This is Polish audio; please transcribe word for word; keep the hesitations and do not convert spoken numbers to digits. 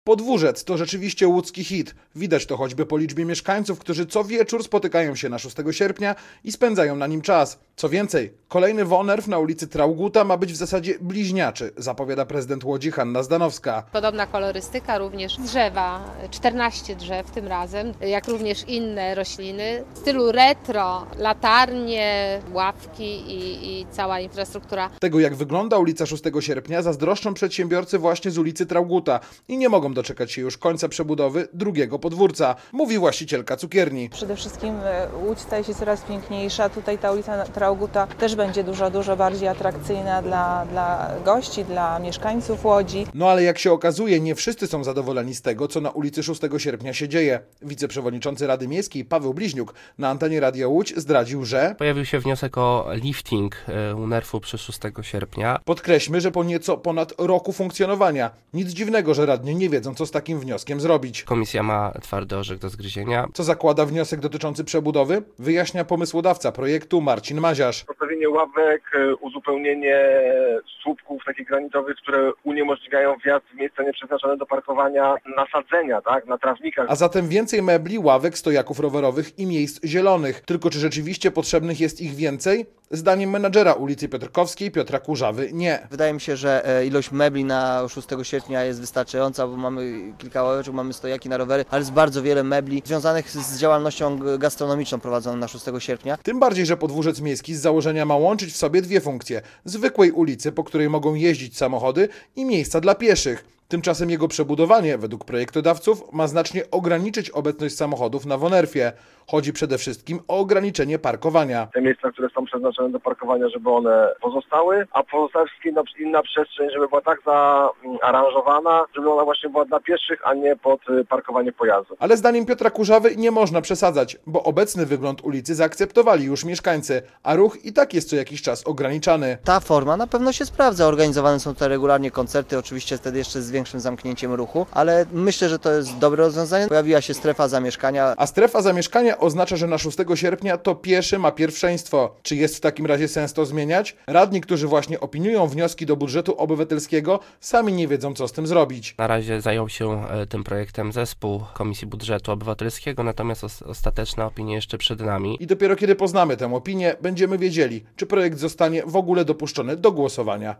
Podwórzec to rzeczywiście łódzki hit. Widać to choćby po liczbie mieszkańców, którzy co wieczór spotykają się na szóstego sierpnia i spędzają na nim czas. Co więcej, kolejny Wonerw na ulicy Traugutta ma być w zasadzie bliźniaczy, zapowiada prezydent Łodzi Hanna Zdanowska. Podobna kolorystyka, również drzewa, czternaście drzew tym razem, jak również inne rośliny. W stylu retro, latarnie, ławki i, i cała infrastruktura. Tego, jak wygląda ulica szóstego sierpnia, zazdroszczą przedsiębiorcy właśnie z ulicy Traugutta i nie mogą doczekać się już końca przebudowy drugiego podwórca, mówi właścicielka cukierni. Przede wszystkim Łódź staje się coraz piękniejsza. Tutaj ta ulica Traugutta też będzie dużo, dużo bardziej atrakcyjna dla, dla gości, dla mieszkańców Łodzi. No ale jak się okazuje, nie wszyscy są zadowoleni z tego, co na ulicy szóstego sierpnia się dzieje. Wiceprzewodniczący Rady Miejskiej Paweł Bliźniuk na antenie Radia Łódź zdradził, że pojawił się wniosek o lifting Unerfu przy szóstego sierpnia. Podkreślmy, że po nieco ponad roku funkcjonowania. Nic dziwnego, że radni nie wiedzą, co z takim wnioskiem zrobić. Komisja ma twardy orzech do zgryzienia. Co zakłada wniosek dotyczący przebudowy? Wyjaśnia pomysłodawca projektu Marcin Maziarz. Postawienie ławek, uzupełnienie słupków takich granitowych, które uniemożliwiają wjazd w miejsca nieprzeznaczone do parkowania, nasadzenia, tak, na trawnikach. A zatem więcej mebli, ławek, stojaków rowerowych i miejsc zielonych. Tylko czy rzeczywiście potrzebnych jest ich więcej? Zdaniem menadżera ulicy Piotrkowskiej Piotra Kurzawy nie. Wydaje mi się, że ilość mebli na szóstego sierpnia jest wystarczająca, bo mamy kilka ławeczek, mamy stojaki na rowery, ale jest bardzo wiele mebli związanych z działalnością gastronomiczną prowadzoną na szóstego sierpnia. Tym bardziej, że podwórzec miejski z założenia ma łączyć w sobie dwie funkcje. Zwykłej ulicy, po której mogą jeździć samochody, i miejsca dla pieszych. Tymczasem jego przebudowanie, według projektodawców, ma znacznie ograniczyć obecność samochodów na Wonerfie. Chodzi przede wszystkim o ograniczenie parkowania. Te miejsca, które są przeznaczone do parkowania, żeby one pozostały, a pozostała inna, inna przestrzeń, żeby była tak zaaranżowana, żeby ona właśnie była dla pieszych, a nie pod parkowanie pojazdów. Ale zdaniem Piotra Kurzawy nie można przesadzać, bo obecny wygląd ulicy zaakceptowali już mieszkańcy, a ruch i tak jest co jakiś czas ograniczany. Ta forma na pewno się sprawdza. Organizowane są tutaj regularnie koncerty, oczywiście wtedy jeszcze z większym zamknięciem ruchu, ale myślę, że to jest dobre rozwiązanie. Pojawiła się strefa zamieszkania. A strefa zamieszkania oznacza, że na szóstego sierpnia to pieszy ma pierwszeństwo. Czy jest w takim razie sens to zmieniać? Radni, którzy właśnie opiniują wnioski do budżetu obywatelskiego, sami nie wiedzą, co z tym zrobić. Na razie zajął się tym projektem zespół Komisji Budżetu Obywatelskiego, natomiast ostateczna opinia jeszcze przed nami. I dopiero kiedy poznamy tę opinię, będziemy wiedzieli, czy projekt zostanie w ogóle dopuszczony do głosowania.